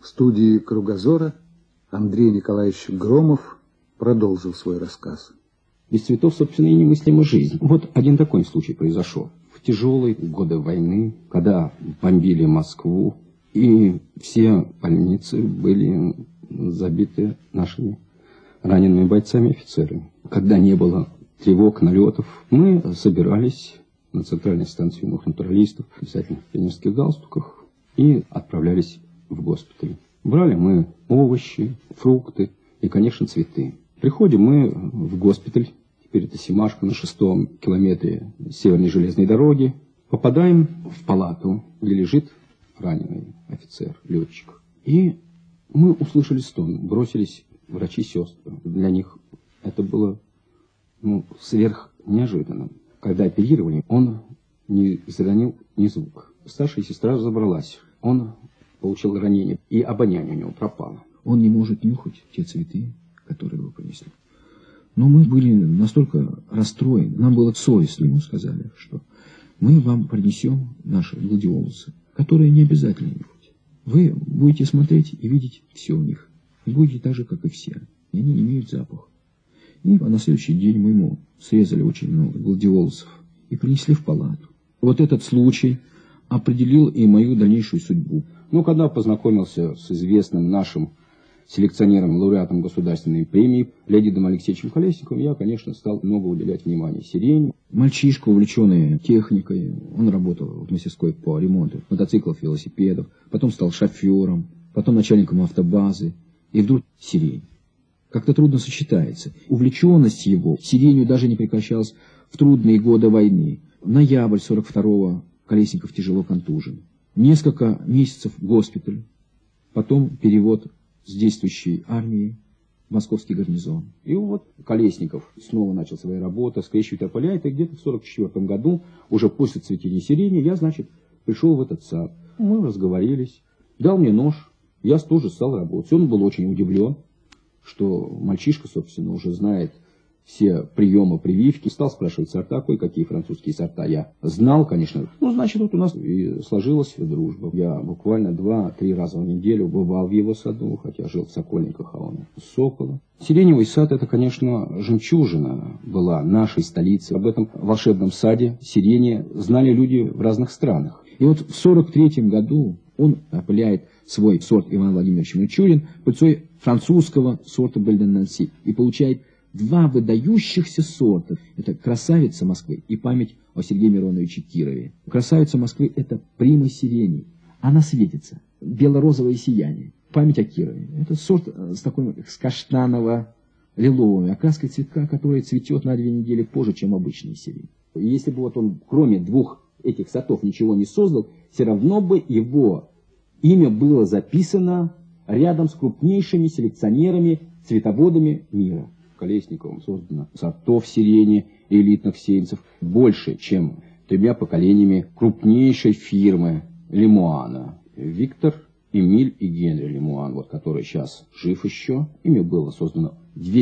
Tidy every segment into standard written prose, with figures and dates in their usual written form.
В студии «Кругозора» Андрей Николаевич Громов продолжил свой рассказ. Без цветов, собственно, и немыслима жизнь. Вот один такой случай произошел. В тяжелые годы войны, когда бомбили Москву, и все больницы были забиты нашими ранеными бойцами-офицерами. Когда не было тревог, налетов, мы собирались на центральной станции юных натуралистов, обязательно в пионерских галстуках, и отправлялись в госпиталь. Брали мы овощи, фрукты и, конечно, цветы. Приходим мы в госпиталь, теперь это Семашко, на 6-м километре северной железной дороги. Попадаем в палату, где лежит раненый офицер, летчик. И мы услышали стон, бросились врачи-сестры. Для них это было сверх неожиданно. Когда оперировали, он не изронил ни звука. Старшая сестра разобралась. Он получил ранение, и обоняние у него пропало. Он не может нюхать те цветы, которые вы принесли. Но мы были настолько расстроены, нам было совестно, ему сказали, что мы вам принесем наши гладиолусы, которые не обязательно нюхать. Вы будете смотреть и видеть все у них. И будете так же, как и все. И они не имеют запаха. И на следующий день мы ему срезали очень много гладиолусов и принесли в палату. Вот этот случай определил и мою дальнейшую судьбу. Когда познакомился с известным нашим селекционером, лауреатом государственной премии Леонидом Алексеевичем Колесниковым, я, конечно, стал много уделять внимания сирени. Мальчишка, увлеченный техникой, он работал в мастерской по ремонту мотоциклов, велосипедов, потом стал шофером, потом начальником автобазы, и вдруг сирень. Как-то трудно сочетается. Увлеченность его сиренью даже не прекращалась в трудные годы войны. Ноябрь 42-го Колесников тяжело контужен. Несколько месяцев в госпиталь, потом перевод с действующей армии в московский гарнизон. И вот Колесников снова начал свои работы, скрещивать тополя, и где-то в 44 году, уже после цветения сирени, я, пришел в этот сад. Мы разговорились, дал мне нож, я тоже стал работать. Он был очень удивлен, что мальчишка, собственно, уже знает все приемы прививки. Стал спрашивать сорта, кое-какие французские сорта я знал, конечно. Вот у нас и сложилась дружба. Я буквально 2-3 раза в неделю бывал в его саду, хотя жил в Сокольниках, а он в Сокола. Сиреневый сад — это, конечно, жемчужина была нашей столицы. Об этом волшебном саде сирени знали люди в разных странах. И вот в 43-м году он опыляет свой сорт Иван Владимирович Мичурин пыльцой французского сорта Бельден-Нанси и получает 2 выдающихся сорта. Это красавица Москвы и память о Сергее Мироновиче Кирове. Красавица Москвы — это прима сирени. Она светится. Бело-розовое сияние. Память о Кирове. Это сорт с каштаново-лиловой окраской цветка, которая цветет на 2 недели позже, чем обычная сирень. И если бы он, кроме 2 этих сортов, ничего не создал, все равно бы его имя было записано рядом с крупнейшими селекционерами, цветоводами мира. Колесниковым создано сортов сирени и элитных сеянцев больше, чем 3 поколениями крупнейшей фирмы Лемуана. Виктор, Эмиль и Генри Лемуан, который сейчас жив еще. Ими было создано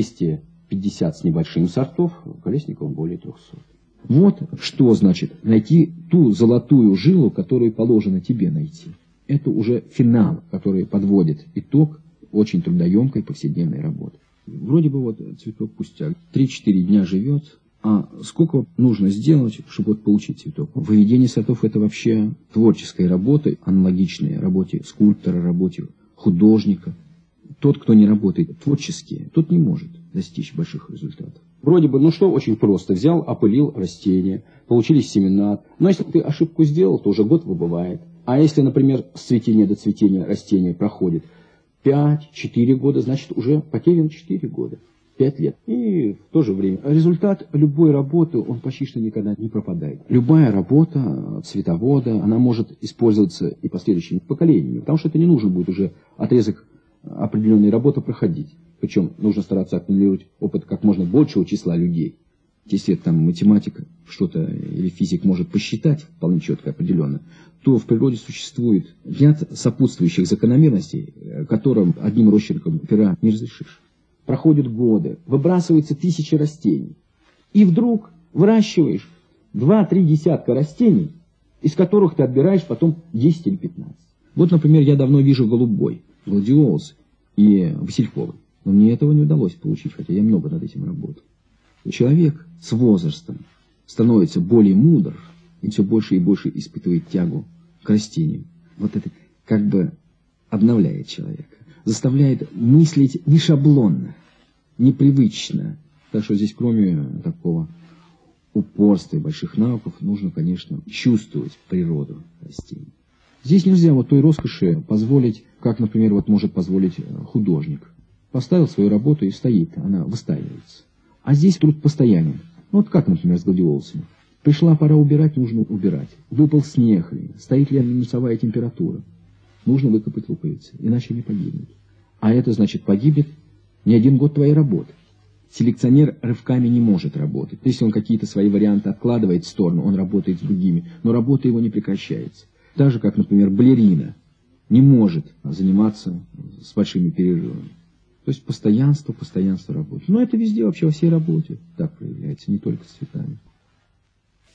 250 с небольшим сортов, Колесниковым более 300. Вот что значит найти ту золотую жилу, которую положено тебе найти. Это уже финал, который подводит итог очень трудоемкой повседневной работы. Вроде бы цветок пустяк. 3-4 дня живет, а сколько нужно сделать, чтобы получить цветок? Выведение сортов — это вообще творческая работа, аналогичная работе скульптора, работе художника. Тот, кто не работает творчески, тот не может достичь больших результатов. Вроде бы, очень просто. Взял, опылил растения, получились семена. Но если ты ошибку сделал, то уже год выбывает. А если, например, с цветения до цветения растения проходит 5-4 года, значит, уже потеряно 4 года, 5 лет. И в то же время результат любой работы, он почти что никогда не пропадает. Любая работа цветовода, она может использоваться и последующими поколениями, потому что это не нужно будет уже отрезок определенной работы проходить. Причем нужно стараться аккумулировать опыт как можно большего числа людей. Если математика что-то или физик может посчитать вполне четко, определенно, то в природе существует ряд сопутствующих закономерностей, которым одним росчерком пера не разрешишь. Проходят годы, выбрасываются 1000 растений. И вдруг выращиваешь 2-3 десятка растений, из которых ты отбираешь потом 10 или 15. Вот, например, я давно вижу голубой. Гладиолус и Васильковой. Но мне этого не удалось получить, хотя я много над этим работал. Человек с возрастом становится более мудр и все больше и больше испытывает тягу к растениям. Вот это как бы обновляет человека, заставляет мыслить не шаблонно, непривычно. Так что здесь, кроме такого упорства и больших навыков, нужно, конечно, чувствовать природу растений. Здесь нельзя вот той роскоши позволить, как, например, вот может позволить художник. Поставил свою работу и стоит, она выстаивается. А здесь труд постоянен. Вот как, например, с гладиолусами. Пришла пора убирать, нужно убирать. Выпал снег, стоит ли минусовая температура. Нужно выкопать луковицы, иначе не погибнут. А это значит погибнет не один год твоей работы. Селекционер рывками не может работать. Если он какие-то свои варианты откладывает в сторону, он работает с другими, но работа его не прекращается. Так же, как, например, балерина не может заниматься с большими перерывами. То есть постоянство работы. Но это везде, вообще во всей работе так проявляется, не только с цветами.